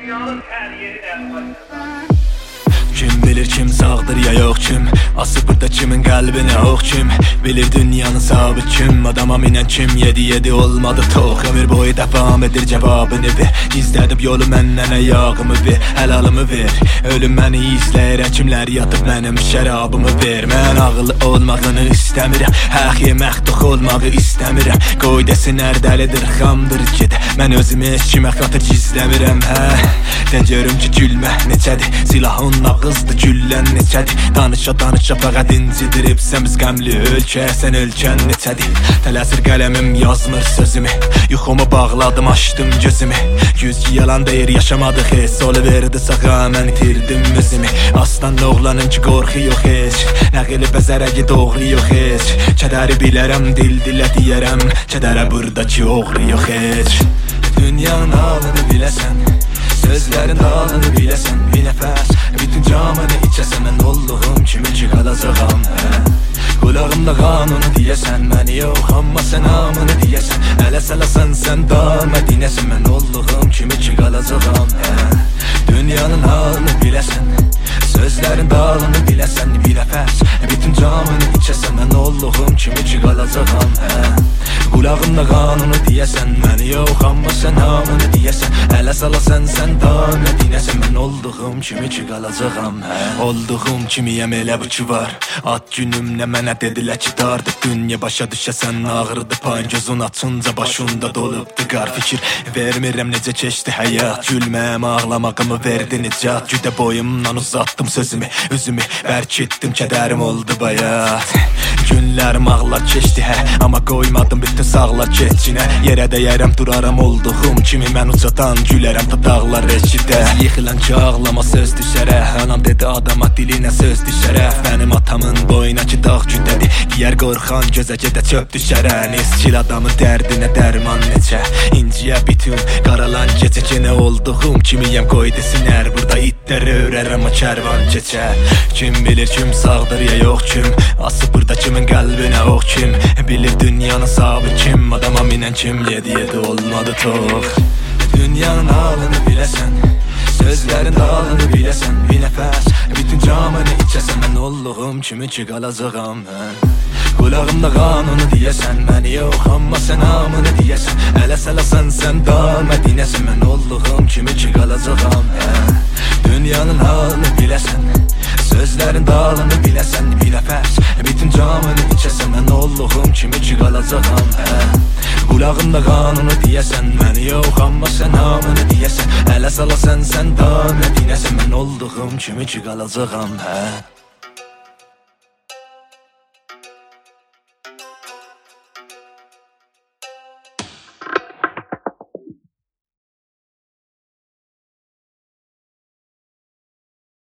dünyanın her yeri de Kim bilir kim sağdır ya yok kim, asıl burada kimin kalbine ok kim. Bilir dünyanın sahibi kim, adama minen kim. Yedi olmadı tok, ömür boyu devam edir cevabını ver. Gizlədim yolu məndən ayağımı ver, həlalımı ver. Ölüm məni izləyirəm, kimlər yatıb mənim şərabımı ver. Mən ağıllı olmağını istəmirəm, həq yemək tox olmağı istəmirəm. Qoy desin hər dəlidir, xamdır gedə, mən özümü heç kimə xatır gizləmirəm. De görüm ki gülmə necədir, silahın ağızdır, güllən necədir. Danışa fəqət incidirib biz qəmli ölkə, sən ölkən necədir. Tələsir qələmim yazmır sözümü, yuxumu bağladım açdım gözümü. Yüz yalan deyir yaşamadıq heç, oluverdi sağa mən itirdim özümü. Aslan oğlanın ki qorxu yox heç, nəqili bəzərəgi doğru yox heç. Kədəri bilərəm, dilə deyərəm, kədərə buradakı oğru yox heç. Dünyanın halını biləsən, sözlərin halını biləsən, bir nəfəs bütün camını içəsən. Mən olduğum kimi ki qalacağam, qulağımda qanunu deyəsən, məni yox amma sən hamını deyəsən. Ələ salasan sən dalma dinəsən, mən olduğum kimi ki qalacağam. Dünyanın halını biləsən, sözlərin dalını biləsən, bir nəfəs bütün camını içəsən. Mən olduğum kimi ki qalacağam, qulağımda qanunu deyəsən, məni yox amma sən hamını deyəsən. Ələ salasan sən dalma dinəsən, mən olduğum kimi ki qalacağam. Olduğum kimiyəm, elə bu ki var. Ad günümlə mənə dedilər ki dardı dünya, başa düşəsən ağrıdı payın. Gözün açınca başında dolubdu qar, fikir vermirəm necə keçdi həyat. Gülməyəm ağlamağımı verdi nicat, güdə boyumdan uzatdım sözümü, üzümü bərk etdim, kədərim oldu bayat. Günlərim ağlar keçdi amma qoymadım bütün sağlar keçinə. Yerə dəyərəm duraram olduğum kimi, mən ucadan gülərəm ta dağlar eşidə. Yıxılan ki ağlama söz düşərə, anam dedi adama dilinə söz düşərə. Mənim atamın boyuna ki dağ gündədir, deyər qorxan gözə gedə çöp düşərə. Neskil adamın dərdinə dərman necə, inciyə bütün qaralan gecə. Yenə olduğum kimiyəm, qoy desinlər burada itlər öyrərəm o kərvan keçə. Kim bilir kim sağdır ya yox kim, asıl burada kimin qəlbinə ox kim. Bilir dünyanın sahibi kim, adama minən kim. Yedi olmadı tox. Dünyanın halını biləsən, sözlərin halını biləsən, bir nəfəs bütün camını içəsən. Mən olduğum kimi ki qalacağam, qulağımda qanunu deyəsən, məni yox amma sən hamını deyəsən. Ələ salasan sən dalma dinəsən, mən olduğum kimi ki qalacağam. Dünyanın halını biləsən, sözlərin dalını biləsən, bir nəfəs bütün camını içəsən. Mən olduğum kimi ki qalacağam, qulağımda qanunu deyəsən, məni yox amma sən hamını deyəsən. Ələ salasan sən dalma dinəsən, mən olduğum kimi ki qalacağam.